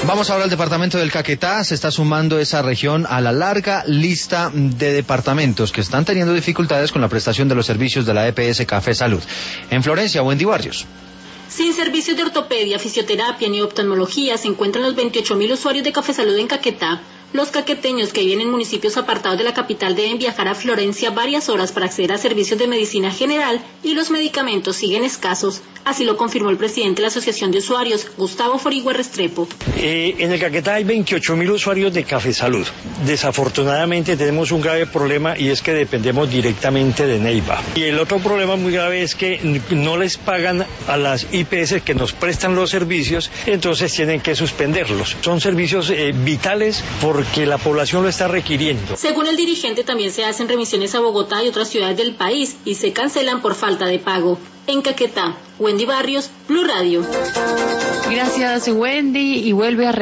Vamos ahora al departamento del Caquetá. Se está sumando esa región a la larga lista de departamentos que están teniendo dificultades con la prestación de los servicios de la EPS Café Salud. En Florencia, Wendy Barrios. Sin servicios de ortopedia, fisioterapia ni oftalmología se encuentran los 28.000 usuarios de Café Salud en Caquetá. Los caqueteños que viven en municipios apartados de la capital deben viajar a Florencia varias horas para acceder a servicios de medicina general y los medicamentos siguen escasos. Así lo confirmó el presidente de la Asociación de Usuarios, Gustavo Forigüe Restrepo. En el Caquetá hay 28.000 usuarios de Café Salud. Desafortunadamente tenemos un grave problema y es que dependemos directamente de Neiva. Y el otro problema muy grave es que no les pagan a las IPS que nos prestan los servicios, entonces tienen que suspenderlos. Son servicios vitales porque la población lo está requiriendo. Según el dirigente, también se hacen remisiones a Bogotá y otras ciudades del país y se cancelan por falta de pago. En Caquetá, Wendy Barrios, Blue Radio. Gracias, Wendy, y vuelve a